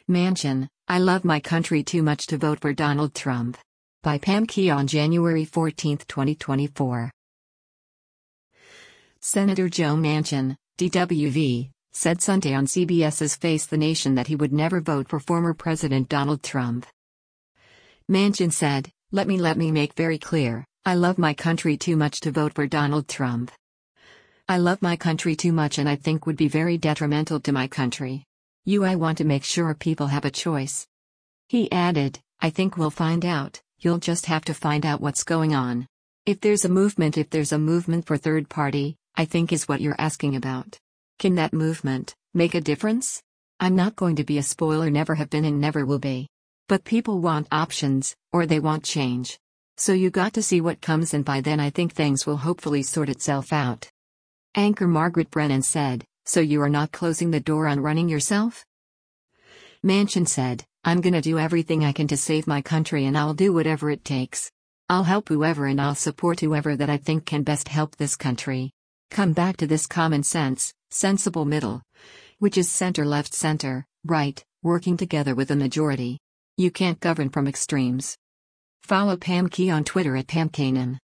Manchin, I love my country too much to vote for Donald Trump. By Pam Key on January 14, 2024. Senator Joe Manchin, DWV, said Sunday on CBS's Face the Nation that he would never vote for former President Donald Trump. Manchin said, Let me make very clear, I love my country too much to vote for Donald Trump. I love my country too much and I think would be very detrimental to my country. I want to make sure people have a choice. He added, I think we'll find out, you'll just have to find out what's going on. If there's a movement for third party, I think is what you're asking about. Can that movement make a difference? I'm not going to be a spoiler, never have been and never will be. But people want options, or they want change. So you got to see what comes and by then I think things will hopefully sort itself out. Anchor Margaret Brennan said, So you are not closing the door on running yourself? Manchin said, I'm gonna do everything I can to save my country and I'll do whatever it takes. I'll help whoever and I'll support whoever that I think can best help this country. Come back to this common sense, sensible middle. Which is center left center, right, working together with a majority. You can't govern from extremes. Follow Pam Key on Twitter at PamKanan.